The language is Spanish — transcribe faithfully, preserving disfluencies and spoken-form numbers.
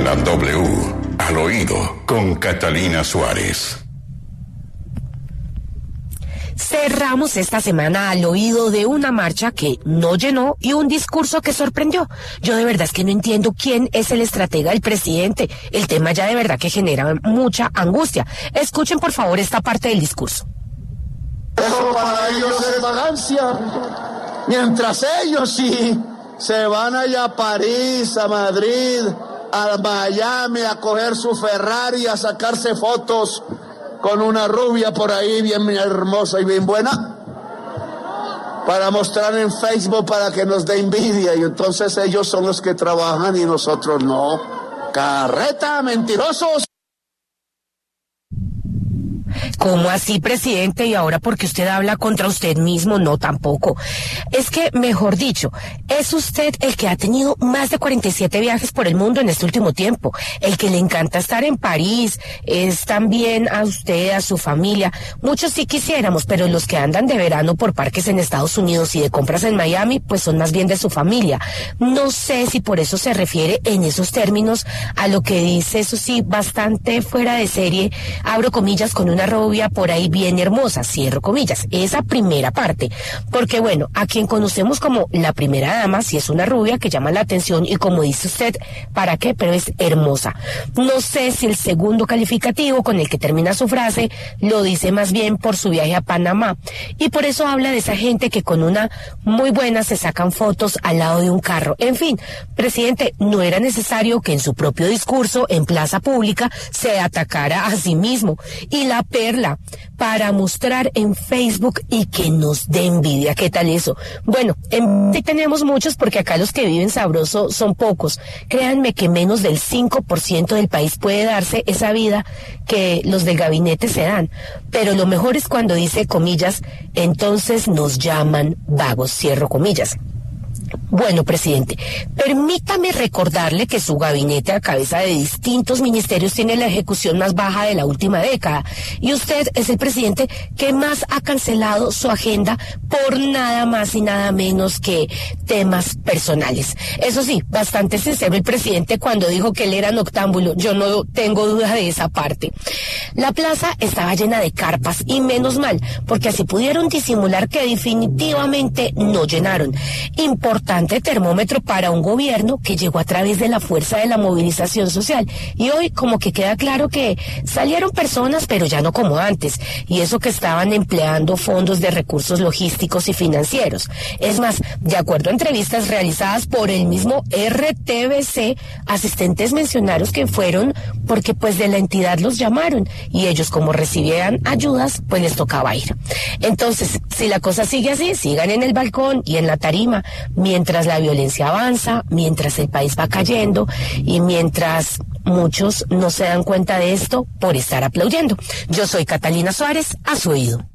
La W, al oído, con Catalina Suárez. Cerramos esta semana al oído de una marcha que no llenó y un discurso que sorprendió. Yo de verdad es que no entiendo quién es el estratega del presidente. El tema ya de verdad que genera mucha angustia. Escuchen por favor esta parte del discurso. Eso para ellos es vagancia. Mientras ellos sí se van allá a París, a Madrid, a Miami a coger su Ferrari, a sacarse fotos con una rubia por ahí bien hermosa y bien buena, para mostrar en Facebook para que nos dé envidia, y entonces ellos son los que trabajan y nosotros no. Carreta, mentirosos. ¿Cómo así, presidente? Y ahora porque usted habla contra usted mismo, no, tampoco. Es que, mejor dicho, es usted el que ha tenido más de cuarenta y siete viajes por el mundo en este último tiempo, el que le encanta estar en París, es también a usted, a su familia. Muchos sí quisiéramos, pero los que andan de verano por parques en Estados Unidos y de compras en Miami, pues son más bien de su familia. No sé si por eso se refiere en esos términos a lo que dice, eso sí, bastante fuera de serie, abro comillas, con una rubia por ahí bien hermosa, cierro comillas, esa primera parte, porque bueno, a quien conocemos como la primera dama, si es una rubia que llama la atención y como dice usted, ¿para qué? Pero es hermosa. No sé si el segundo calificativo con el que termina su frase lo dice más bien por su viaje a Panamá, y por eso habla de esa gente que con una muy buena se sacan fotos al lado de un carro. En fin, presidente, no era necesario que en su propio discurso en plaza pública se atacara a sí mismo, y la perla para mostrar en Facebook y que nos dé envidia. ¿Qué tal eso? Bueno, en sí tenemos muchos porque acá los que viven sabroso son pocos. Créanme que menos del cinco por ciento del país puede darse esa vida que los del gabinete se dan. Pero lo mejor es cuando dice comillas, entonces nos llaman vagos, cierro comillas. Bueno, presidente, permítame recordarle que su gabinete a cabeza de distintos ministerios tiene la ejecución más baja de la última década y usted es el presidente que más ha cancelado su agenda por nada más y nada menos que temas personales. Eso sí, bastante sincero el presidente cuando dijo que él era noctámbulo, yo no tengo duda de esa parte. La plaza estaba llena de carpas y menos mal, porque así pudieron disimular que definitivamente no llenaron. Importante termómetro para un gobierno que llegó a través de la fuerza de la movilización social. Y hoy como que queda claro que salieron personas, pero ya no como antes. Y eso que estaban empleando fondos de recursos logísticos y financieros. Es más, de acuerdo a entrevistas realizadas por el mismo R T V C, asistentes mencionaron que fueron porque pues de la entidad los llamaron. Y ellos como recibían ayudas, pues les tocaba ir. Entonces, si la cosa sigue así, sigan en el balcón y en la tarima, mientras la violencia avanza, mientras el país va cayendo y mientras muchos no se dan cuenta de esto por estar aplaudiendo. Yo soy Catalina Suárez, a su oído.